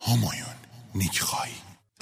همایون نیکخوایی.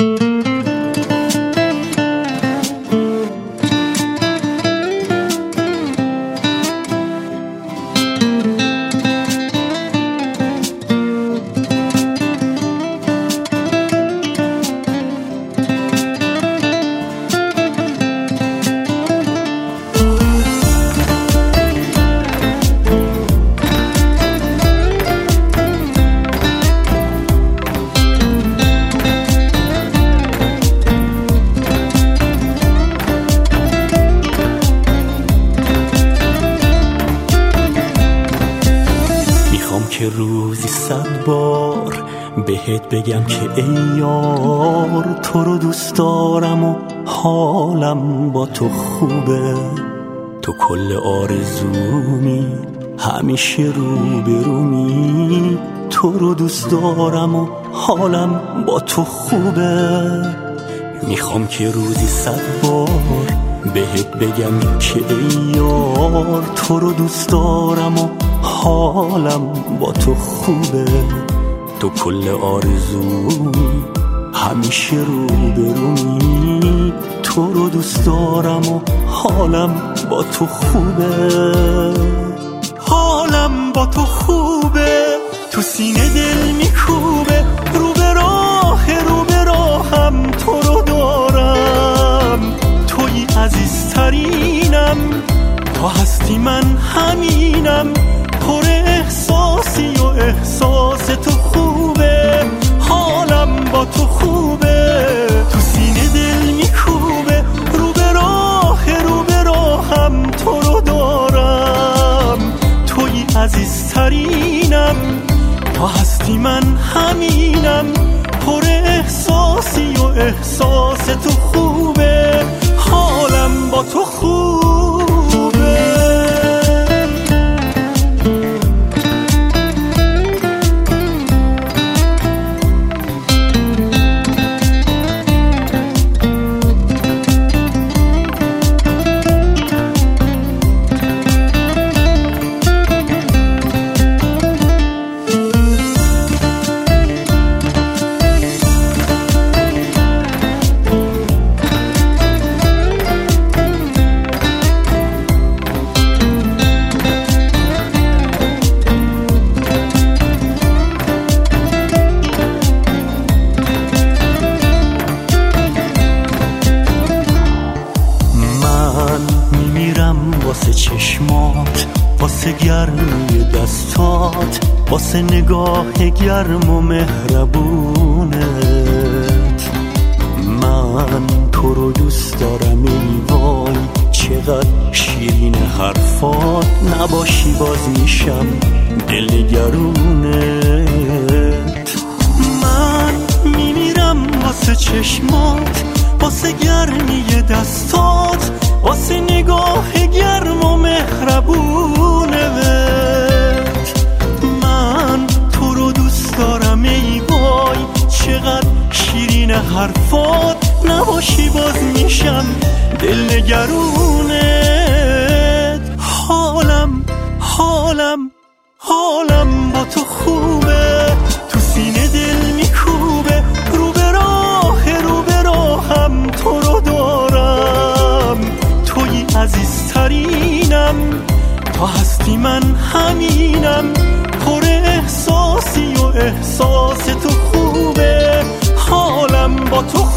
که روزی 100 بار بهت بگم که ای یار، تو رو دوست دارم و حالم با تو خوبه، تو کل آرزومی، همیشه روبرومی، تو رو دوست دارم و حالم با تو خوبه. میخوام که روزی 100 بار بهت بگم که ای یار، تو رو دوست دارم و حالم با تو خوبه، تو کل آرزومی، همیشه روبرومی، تو رو دوست دارم و حالم با تو خوبه. حالم با تو خوبه، تو سینه دل میکوبه، رو به راهم تو رو دارم، توی عزیزترینم، تو هستی من همینم، پر احساسی و احساس تو خوبه. حالم با تو خوبه، تو سینه دل میکوبه، رو به راهم تو رو دارم، توی عزیزترینم، تو هستی من همینم، پر احساسی و احساس تو خوبه. حالم با تو خوبه. واسه چشمات، واسه گرمی دستات، واسه نگاه گرم و مهربونت، من تو رو دوست دارم ای وای، چقدر شیرین حرفات، نباشی باز میشم دلنگرونت. من میمیرم واسه چشمات، واسه گرمی دستات، واسه نگاه گرم و مهربونت، من تو رو دوست دارم ای وای، چقدر شیرین حرفات، نباشی باز میشم دلنگرونت. حالم با تو خوبه، تو سینه دل میکوبه، رو به راهم تو رو دارم، توی عزیزترینم، تو هستی من همینم، پر احساسی و احساس تو خوبه. حالم با تو خوبه.